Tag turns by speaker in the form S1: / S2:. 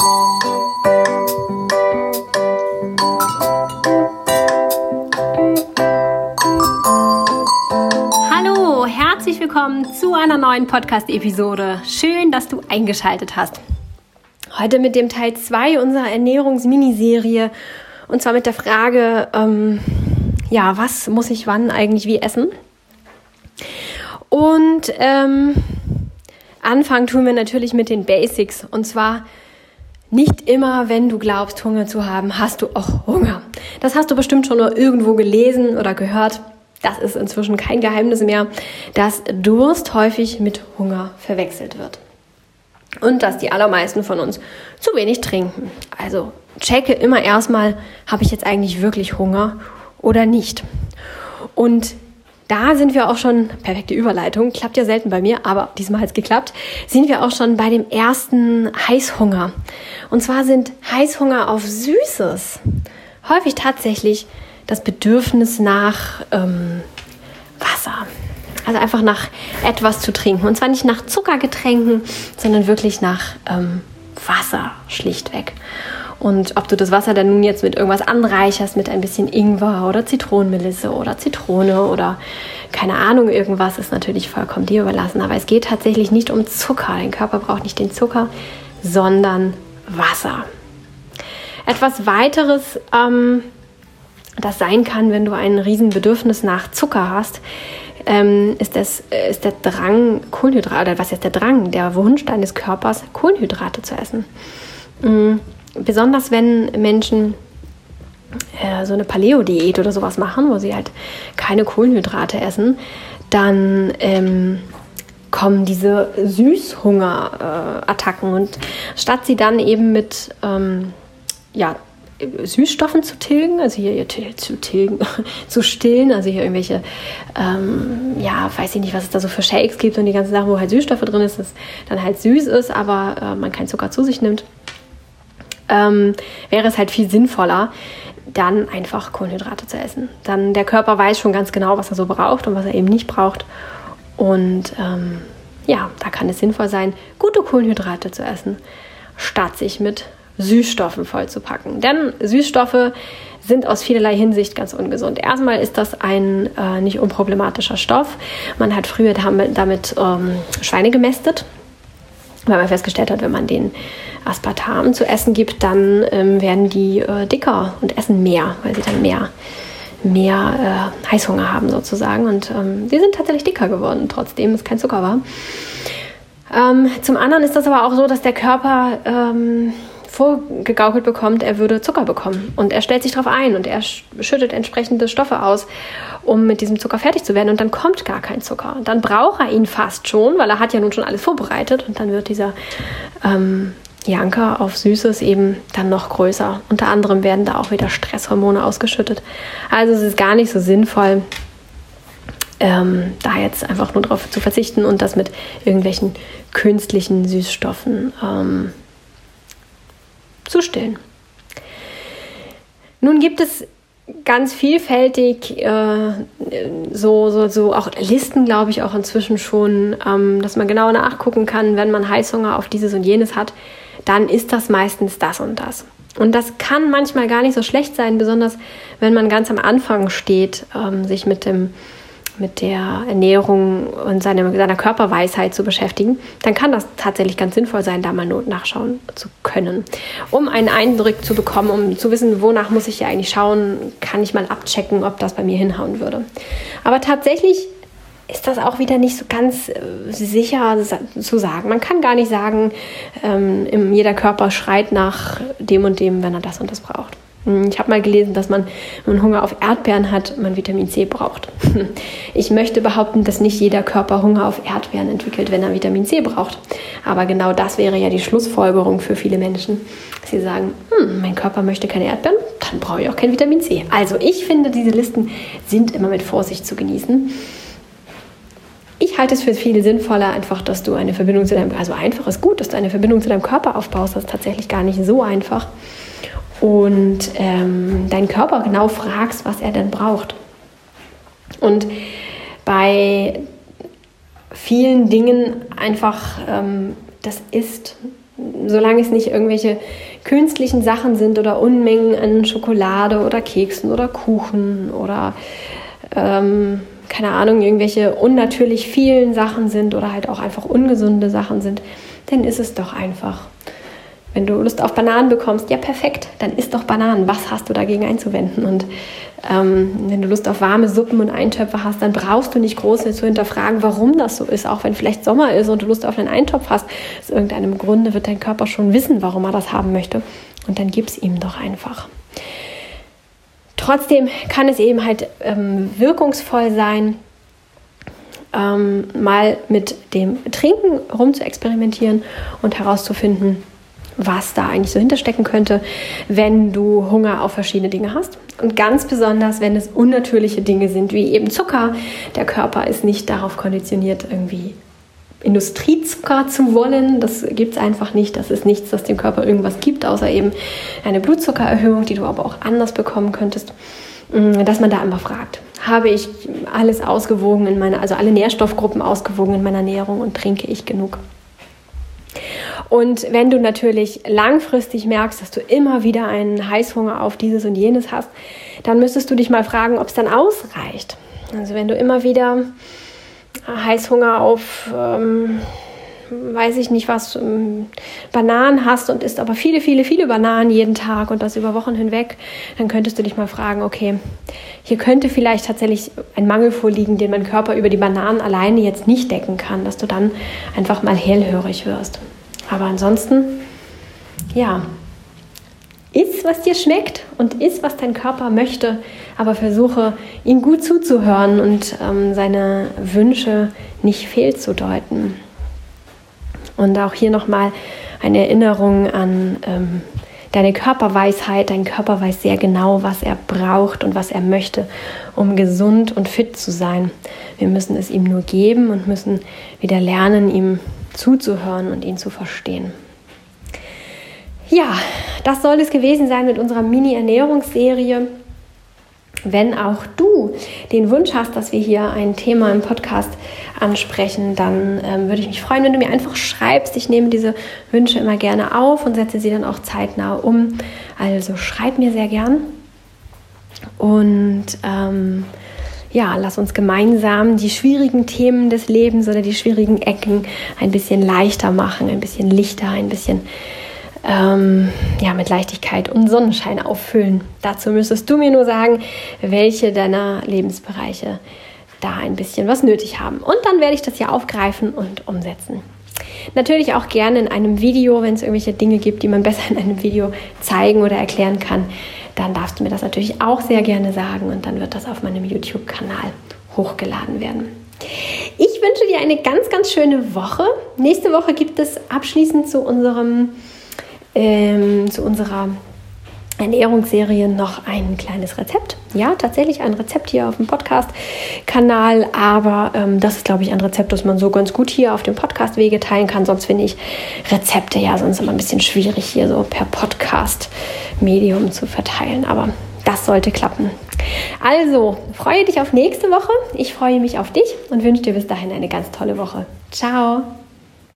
S1: Hallo, herzlich willkommen zu einer neuen Podcast-Episode. Schön, dass du eingeschaltet hast. Heute mit dem Teil 2 unserer Ernährungsminiserie und zwar mit der Frage, was muss ich wann eigentlich wie essen? Und anfangen tun wir natürlich mit den Basics und zwar nicht immer, wenn du glaubst, Hunger zu haben, hast du auch Hunger. Das hast du bestimmt schon nur irgendwo gelesen oder gehört. Das ist inzwischen kein Geheimnis mehr, dass Durst häufig mit Hunger verwechselt wird. Und dass die allermeisten von uns zu wenig trinken. Also checke immer erstmal, habe ich jetzt eigentlich wirklich Hunger oder nicht? Und da sind wir auch schon, perfekte Überleitung, klappt ja selten bei mir, aber diesmal hat es geklappt, sind wir auch schon bei dem ersten Heißhunger. Und zwar sind Heißhunger auf Süßes häufig tatsächlich das Bedürfnis nach Wasser. Also einfach nach etwas zu trinken. Und zwar nicht nach Zuckergetränken, sondern wirklich nach Wasser schlichtweg. Und ob du das Wasser dann nun jetzt mit irgendwas anreicherst, mit ein bisschen Ingwer oder Zitronenmelisse oder Zitrone oder keine Ahnung, irgendwas, ist natürlich vollkommen dir überlassen. Aber es geht tatsächlich nicht um Zucker. Dein Körper braucht nicht den Zucker, sondern Wasser. Etwas weiteres, das sein kann, wenn du ein Riesenbedürfnis nach Zucker hast, ist der Drang, Kohlenhydrate, oder was ist der Drang, der Wunsch deines Körpers, Kohlenhydrate zu essen. Besonders wenn Menschen so eine Paleo-Diät oder sowas machen, wo sie halt keine Kohlenhydrate essen, dann kommen diese Süßhunger-Attacken und statt sie dann eben mit Süßstoffen zu tilgen, also hier zu stillen, also hier irgendwelche, weiß ich nicht, was es da so für Shakes gibt und die ganzen Sachen, wo halt Süßstoffe drin ist, das dann halt süß ist, aber man keinen Zucker zu sich nimmt, wäre es halt viel sinnvoller, dann einfach Kohlenhydrate zu essen. Dann der Körper weiß schon ganz genau, was er so braucht und was er eben nicht braucht. Und da kann es sinnvoll sein, gute Kohlenhydrate zu essen, statt sich mit Süßstoffen vollzupacken. Denn Süßstoffe sind aus vielerlei Hinsicht ganz ungesund. Erstmal ist das ein nicht unproblematischer Stoff. Man hat früher damit Schweine gemästet, weil man festgestellt hat, wenn man den Aspartam zu essen gibt, dann werden die dicker und essen mehr, weil sie dann mehr Heißhunger haben sozusagen. Und die sind tatsächlich dicker geworden, trotzdem es kein Zucker war. Zum anderen ist das aber auch so, dass der Körper vorgegaukelt bekommt, er würde Zucker bekommen. Und er stellt sich darauf ein und er schüttet entsprechende Stoffe aus, um mit diesem Zucker fertig zu werden. Und dann kommt gar kein Zucker. Dann braucht er ihn fast schon, weil er hat ja nun schon alles vorbereitet. Und dann wird dieser Janker auf Süßes eben dann noch größer. Unter anderem werden da auch wieder Stresshormone ausgeschüttet. Also es ist gar nicht so sinnvoll, da jetzt einfach nur darauf zu verzichten und das mit irgendwelchen künstlichen Süßstoffen zu stillen. Nun gibt es ganz vielfältig so auch Listen, glaube ich, auch inzwischen schon, dass man genau nachgucken kann, wenn man Heißhunger auf dieses und jenes hat, dann ist das meistens das und das. Und das kann manchmal gar nicht so schlecht sein, besonders wenn man ganz am Anfang steht, sich mit der Ernährung und seiner Körperweisheit zu beschäftigen, dann kann das tatsächlich ganz sinnvoll sein, da mal nachschauen zu können. Um einen Eindruck zu bekommen, um zu wissen, wonach muss ich ja eigentlich schauen, kann ich mal abchecken, ob das bei mir hinhauen würde. Aber tatsächlich ist das auch wieder nicht so ganz sicher zu sagen. Man kann gar nicht sagen, jeder Körper schreit nach dem und dem, wenn er das und das braucht. Ich habe mal gelesen, dass man, wenn man Hunger auf Erdbeeren hat, man Vitamin C braucht. Ich möchte behaupten, dass nicht jeder Körper Hunger auf Erdbeeren entwickelt, wenn er Vitamin C braucht. Aber genau das wäre ja die Schlussfolgerung für viele Menschen. Sie sagen, mein Körper möchte keine Erdbeeren, dann brauche ich auch kein Vitamin C. Also ich finde, diese Listen sind immer mit Vorsicht zu genießen. Ich halte es für viel sinnvoller, einfach, dass du eine Verbindung zu deinem, also einfach ist gut, dass du eine Verbindung zu deinem Körper aufbaust. Das ist tatsächlich gar nicht so einfach. Und deinen Körper genau fragst, was er denn braucht. Und bei vielen Dingen einfach das ist solange es nicht irgendwelche künstlichen Sachen sind oder Unmengen an Schokolade oder Keksen oder Kuchen oder keine Ahnung, irgendwelche unnatürlich vielen Sachen sind oder halt auch einfach ungesunde Sachen sind, dann ist es doch einfach. Wenn du Lust auf Bananen bekommst, ja perfekt, dann isst doch Bananen. Was hast du dagegen einzuwenden? Und wenn du Lust auf warme Suppen und Eintöpfe hast, dann brauchst du nicht groß zu hinterfragen, warum das so ist. Auch wenn vielleicht Sommer ist und du Lust auf einen Eintopf hast, aus irgendeinem Grunde wird dein Körper schon wissen, warum er das haben möchte. Und dann gib's ihm doch einfach. Trotzdem kann es eben halt wirkungsvoll sein, mal mit dem Trinken rum zu experimentieren und herauszufinden, was da eigentlich so hinterstecken könnte, wenn du Hunger auf verschiedene Dinge hast. Und ganz besonders, wenn es unnatürliche Dinge sind, wie eben Zucker. Der Körper ist nicht darauf konditioniert, irgendwie Industriezucker zu wollen. Das gibt es einfach nicht. Das ist nichts, das dem Körper irgendwas gibt, außer eben eine Blutzuckererhöhung, die du aber auch anders bekommen könntest. Dass man da einfach fragt, habe ich alles ausgewogen also alle Nährstoffgruppen ausgewogen in meiner Ernährung und trinke ich genug? Und wenn du natürlich langfristig merkst, dass du immer wieder einen Heißhunger auf dieses und jenes hast, dann müsstest du dich mal fragen, ob es dann ausreicht. Also wenn du immer wieder Heißhunger auf, weiß ich nicht was, Bananen hast und isst aber viele, viele, viele Bananen jeden Tag und das über Wochen hinweg, dann könntest du dich mal fragen, okay, hier könnte vielleicht tatsächlich ein Mangel vorliegen, den mein Körper über die Bananen alleine jetzt nicht decken kann, dass du dann einfach mal hellhörig wirst. Aber ansonsten, ja, iss, was dir schmeckt und iss, was dein Körper möchte, aber versuche, ihm gut zuzuhören und seine Wünsche nicht fehlzudeuten. Und auch hier nochmal eine Erinnerung an deine Körperweisheit. Dein Körper weiß sehr genau, was er braucht und was er möchte, um gesund und fit zu sein. Wir müssen es ihm nur geben und müssen wieder lernen, ihm zuzuhören und ihn zu verstehen. Ja, das soll es gewesen sein mit unserer Mini-Ernährungsserie. Wenn auch du den Wunsch hast, dass wir hier ein Thema im Podcast ansprechen, dann würde ich mich freuen, wenn du mir einfach schreibst. Ich nehme diese Wünsche immer gerne auf und setze sie dann auch zeitnah um. Also schreib mir sehr gern. Und lass uns gemeinsam die schwierigen Themen des Lebens oder die schwierigen Ecken ein bisschen leichter machen, ein bisschen lichter, ein bisschen mit Leichtigkeit und Sonnenschein auffüllen. Dazu müsstest du mir nur sagen, welche deiner Lebensbereiche da ein bisschen was nötig haben. Und dann werde ich das hier aufgreifen und umsetzen. Natürlich auch gerne in einem Video, wenn es irgendwelche Dinge gibt, die man besser in einem Video zeigen oder erklären kann, dann darfst du mir das natürlich auch sehr gerne sagen und dann wird das auf meinem YouTube-Kanal hochgeladen werden. Ich wünsche dir eine ganz, ganz schöne Woche. Nächste Woche gibt es abschließend zu unserer Ernährungsserie noch ein kleines Rezept. Ja, tatsächlich ein Rezept hier auf dem Podcast-Kanal, aber das ist, glaube ich, ein Rezept, das man so ganz gut hier auf dem Podcast-Wege teilen kann. Sonst finde ich Rezepte ja sonst immer ein bisschen schwierig, hier so per Podcast-Medium zu verteilen, aber das sollte klappen. Also, freue dich auf nächste Woche. Ich freue mich auf dich und wünsche dir bis dahin eine ganz tolle Woche. Ciao!